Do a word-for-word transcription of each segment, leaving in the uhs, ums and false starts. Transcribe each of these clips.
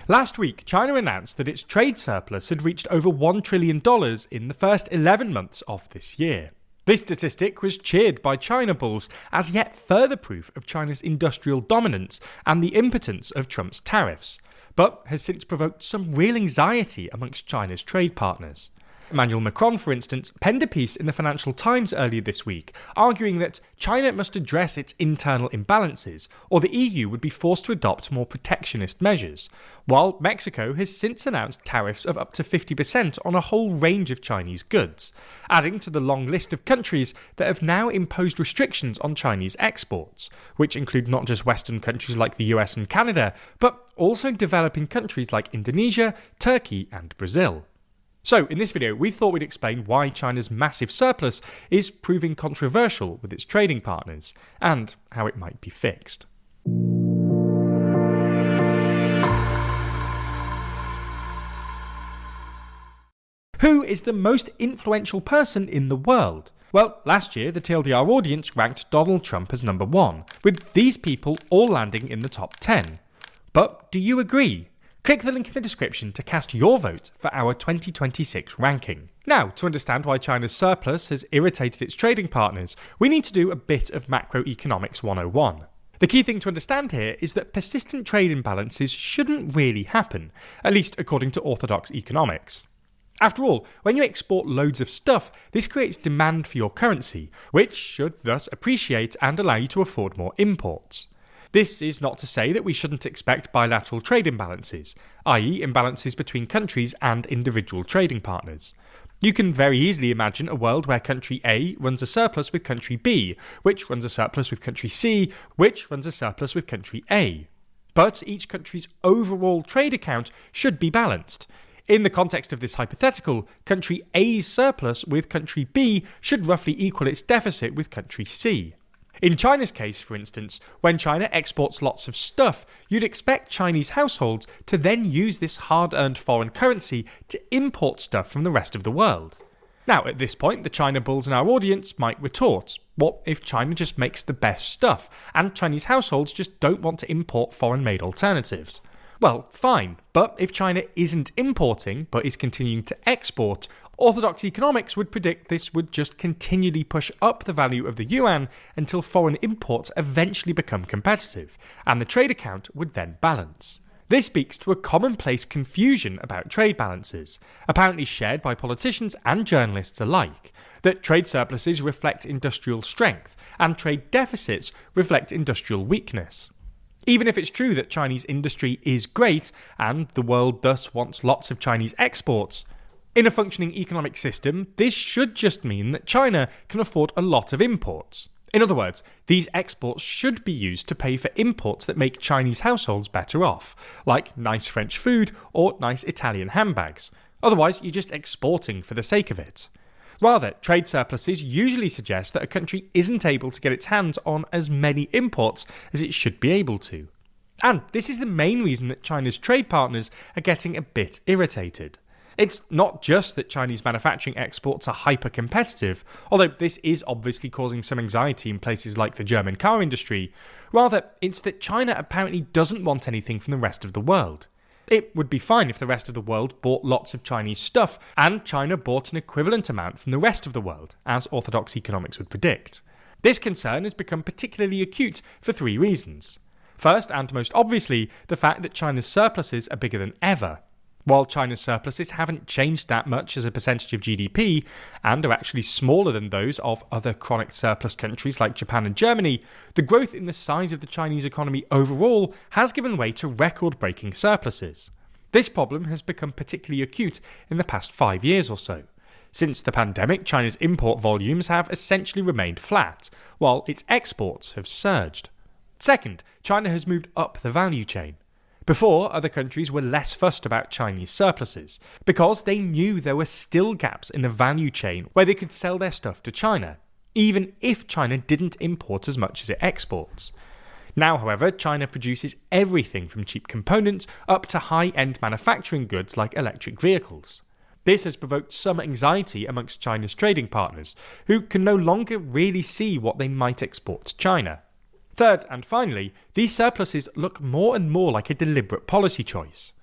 Last week, China announced that its trade surplus had reached over one trillion dollars in the first eleven months of this year. This statistic was cheered by China bulls as yet further proof of China's industrial dominance and the impotence of Trump's tariffs, but has since provoked some real anxiety amongst China's trade partners. Emmanuel Macron, for instance, penned a piece in the Financial Times earlier this week, arguing that China must address its internal imbalances, or the E U would be forced to adopt more protectionist measures, while Mexico has since announced tariffs of up to fifty percent on a whole range of Chinese goods, adding to the long list of countries that have now imposed restrictions on Chinese exports, which include not just Western countries like the U S and Canada, but also developing countries like Indonesia, Turkey, and Brazil. So, in this video, we thought we'd explain why China's massive surplus is proving controversial with its trading partners, and how it might be fixed. Who is the most influential person in the world? Well, last year, the T L D R audience ranked Donald Trump as number one, with these people all landing in the top ten. But do you agree? Click the link in the description to cast your vote for our twenty twenty-six ranking. Now, to understand why China's surplus has irritated its trading partners, we need to do a bit of macroeconomics one oh one. The key thing to understand here is that persistent trade imbalances shouldn't really happen, at least according to orthodox economics. After all, when you export loads of stuff, this creates demand for your currency, which should thus appreciate and allow you to afford more imports. This is not to say that we shouldn't expect bilateral trade imbalances, that is imbalances between countries and individual trading partners. You can very easily imagine a world where country A runs a surplus with country B, which runs a surplus with country C, which runs a surplus with country A. But each country's overall trade account should be balanced. In the context of this hypothetical, country A's surplus with country B should roughly equal its deficit with country C. In China's case, for instance, when China exports lots of stuff, you'd expect Chinese households to then use this hard-earned foreign currency to import stuff from the rest of the world. Now, at this point, the China bulls in our audience might retort, what if China just makes the best stuff, and Chinese households just don't want to import foreign-made alternatives? Well, fine, but if China isn't importing, but is continuing to export, orthodox economics would predict this would just continually push up the value of the yuan until foreign imports eventually become competitive, and the trade account would then balance. This speaks to a commonplace confusion about trade balances, apparently shared by politicians and journalists alike, that trade surpluses reflect industrial strength, and trade deficits reflect industrial weakness. Even if it's true that Chinese industry is great, and the world thus wants lots of Chinese exports, in a functioning economic system, this should just mean that China can afford a lot of imports. In other words, these exports should be used to pay for imports that make Chinese households better off, like nice French food or nice Italian handbags. Otherwise, you're just exporting for the sake of it. Rather, trade surpluses usually suggest that a country isn't able to get its hands on as many imports as it should be able to. And this is the main reason that China's trade partners are getting a bit irritated. It's not just that Chinese manufacturing exports are hyper-competitive, although this is obviously causing some anxiety in places like the German car industry. Rather, it's that China apparently doesn't want anything from the rest of the world. It would be fine if the rest of the world bought lots of Chinese stuff, and China bought an equivalent amount from the rest of the world, as orthodox economics would predict. This concern has become particularly acute for three reasons. First, and most obviously, the fact that China's surpluses are bigger than ever. While China's surpluses haven't changed that much as a percentage of G D P, and are actually smaller than those of other chronic surplus countries like Japan and Germany, the growth in the size of the Chinese economy overall has given way to record-breaking surpluses. This problem has become particularly acute in the past five years or so. Since the pandemic, China's import volumes have essentially remained flat, while its exports have surged. Second, China has moved up the value chain. Before, other countries were less fussed about Chinese surpluses, because they knew there were still gaps in the value chain where they could sell their stuff to China, even if China didn't import as much as it exports. Now, however, China produces everything from cheap components up to high-end manufacturing goods like electric vehicles. This has provoked some anxiety amongst China's trading partners, who can no longer really see what they might export to China. Third, and finally, these surpluses look more and more like a deliberate policy choice.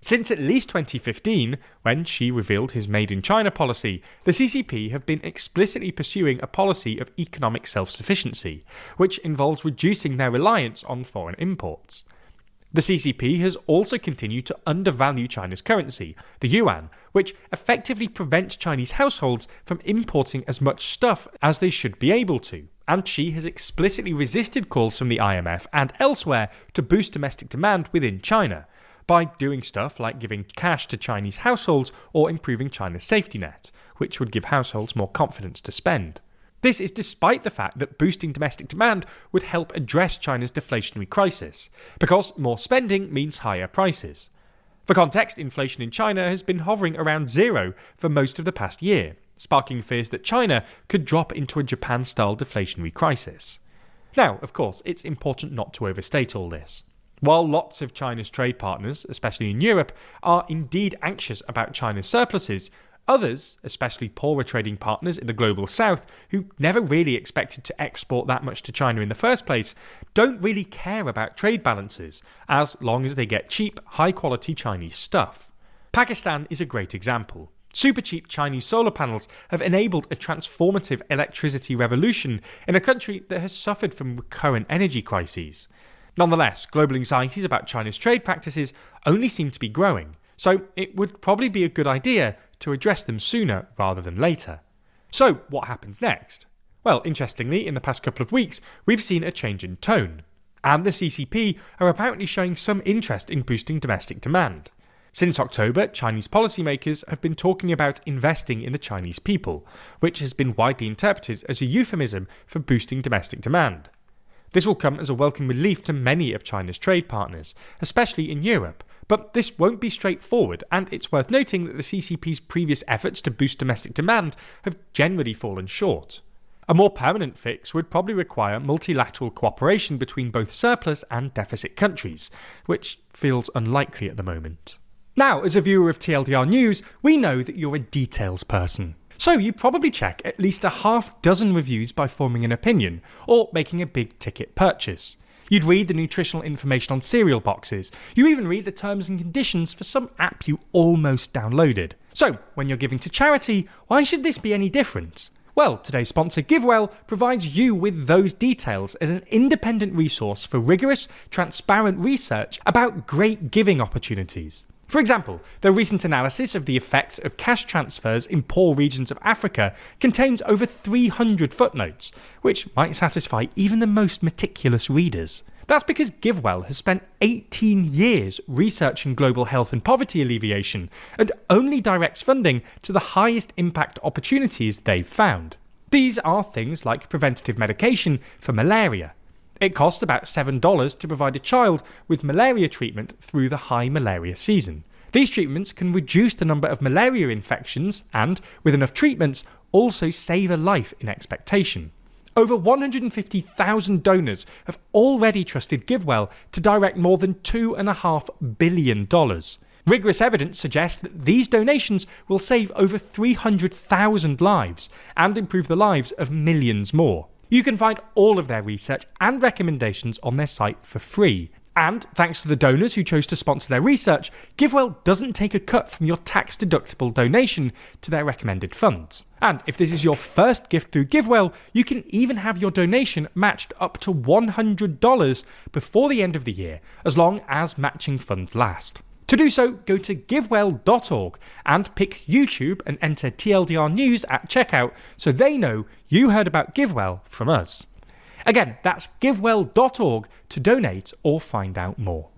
Since at least twenty fifteen, when Xi revealed his Made in China policy, the C C P have been explicitly pursuing a policy of economic self-sufficiency, which involves reducing their reliance on foreign imports. The C C P has also continued to undervalue China's currency, the yuan, which effectively prevents Chinese households from importing as much stuff as they should be able to, and Xi has explicitly resisted calls from the I M F and elsewhere to boost domestic demand within China, by doing stuff like giving cash to Chinese households or improving China's safety net, which would give households more confidence to spend. This is despite the fact that boosting domestic demand would help address China's deflationary crisis, because more spending means higher prices. For context, inflation in China has been hovering around zero for most of the past year, sparking fears that China could drop into a Japan-style deflationary crisis. Now, of course, it's important not to overstate all this. While lots of China's trade partners, especially in Europe, are indeed anxious about China's surpluses, others, especially poorer trading partners in the global south, who never really expected to export that much to China in the first place, don't really care about trade balances, as long as they get cheap, high-quality Chinese stuff. Pakistan is a great example. Super cheap Chinese solar panels have enabled a transformative electricity revolution in a country that has suffered from recurrent energy crises. Nonetheless, global anxieties about China's trade practices only seem to be growing, so it would probably be a good idea to address them sooner rather than later. So, what happens next? Well, interestingly, in the past couple of weeks, we've seen a change in tone, and the C C P are apparently showing some interest in boosting domestic demand. Since October, Chinese policymakers have been talking about investing in the Chinese people, which has been widely interpreted as a euphemism for boosting domestic demand. This will come as a welcome relief to many of China's trade partners, especially in Europe, but this won't be straightforward, and it's worth noting that the C C P's previous efforts to boost domestic demand have generally fallen short. A more permanent fix would probably require multilateral cooperation between both surplus and deficit countries, which feels unlikely at the moment. Now, as a viewer of T L D R News, we know that you're a details person. So you probably check at least a half dozen reviews by forming an opinion, or making a big ticket purchase. You'd read the nutritional information on cereal boxes. You even read the terms and conditions for some app you almost downloaded. So, when you're giving to charity, why should this be any different? Well, today's sponsor GiveWell provides you with those details as an independent resource for rigorous, transparent research about great giving opportunities. For example, their recent analysis of the effect of cash transfers in poor regions of Africa contains over three hundred footnotes, which might satisfy even the most meticulous readers. That's because GiveWell has spent eighteen years researching global health and poverty alleviation, and only directs funding to the highest impact opportunities they've found. These are things like preventative medication for malaria. It costs about seven dollars to provide a child with malaria treatment through the high malaria season. These treatments can reduce the number of malaria infections and, with enough treatments, also save a life in expectation. Over one hundred fifty thousand donors have already trusted GiveWell to direct more than two point five billion dollars. Rigorous evidence suggests that these donations will save over three hundred thousand lives and improve the lives of millions more. You can find all of their research and recommendations on their site for free. And thanks to the donors who chose to sponsor their research, GiveWell doesn't take a cut from your tax-deductible donation to their recommended funds. And if this is your first gift through GiveWell, you can even have your donation matched up to one hundred dollars before the end of the year, as long as matching funds last. To do so, go to givewell dot org and pick YouTube and enter T L D R News at checkout so they know you heard about GiveWell from us. Again, that's givewell dot org to donate or find out more.